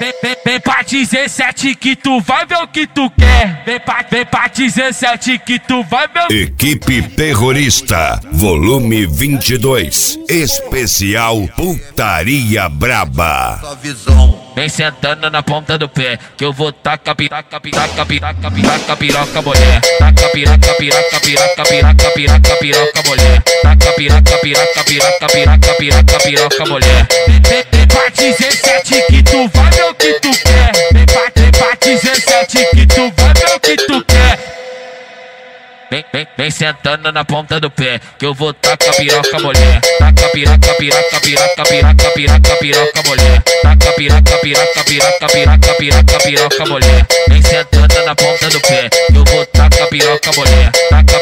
Vem pra 17 que tu vai ver o que tu quer. Vem pra 17 que tu vai ver o que tu quer. Equipe Terrorista, volume 22, especial Putaria Braba. Vem sentando na ponta do pé, que eu vou taca piroca mulher. Taca piroca mulher. Taca piroca mulher. Vem pra 17 que tu vai ver o que tu quer. Vem pra 17 que tu vai ver o que tu quer. Vem sentando na ponta do pé, que eu vou taca piroca mulher. Taca piroca mulher. Taca piroca mulher. Vem sentando na ponta do pé, que eu vou taca piroca mulher. Taca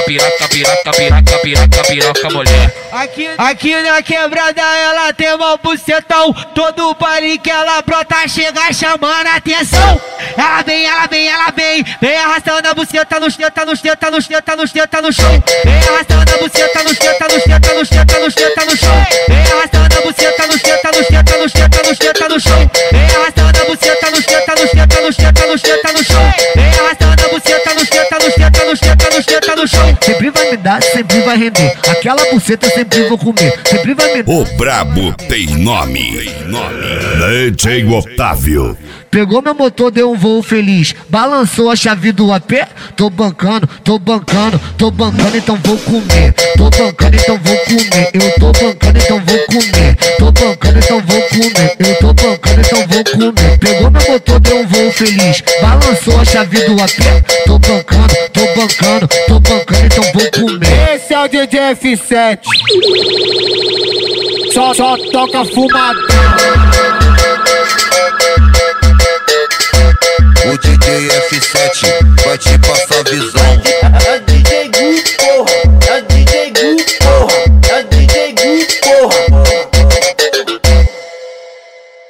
piroca mulher. Aqui na quebrada ela tem mó bucetão. Todo baile que ela brota chega chamando a atenção. Ela vem, vem arrastando a buceta no chão. Vem arrastando a buceta no chão. Vem arrastando a buceta no chão. Vem arrastando a buceta no chão. Vem arrastando a buceta no chão. Sempre vai me dar, sempre vai render. Aquela buceta eu sempre vou comer. Sempre vai me dar. O brabo tem nome. DJ Otávio. Pegou meu motor, deu um voo feliz. Balançou a chave do AP. Tô bancando, então vou comer. Tô bancando, então vou comer. Eu tô bancando, então vou comer. Tô bancando, então vou comer. Eu tô bancando, então vou comer. Pegou meu motor, deu um voo feliz. Balançou a chave do AP. Tô bancando, então vou comer. Esse é o DJ F7. Só toca fumadão. O DJ F7 vai te passar visão.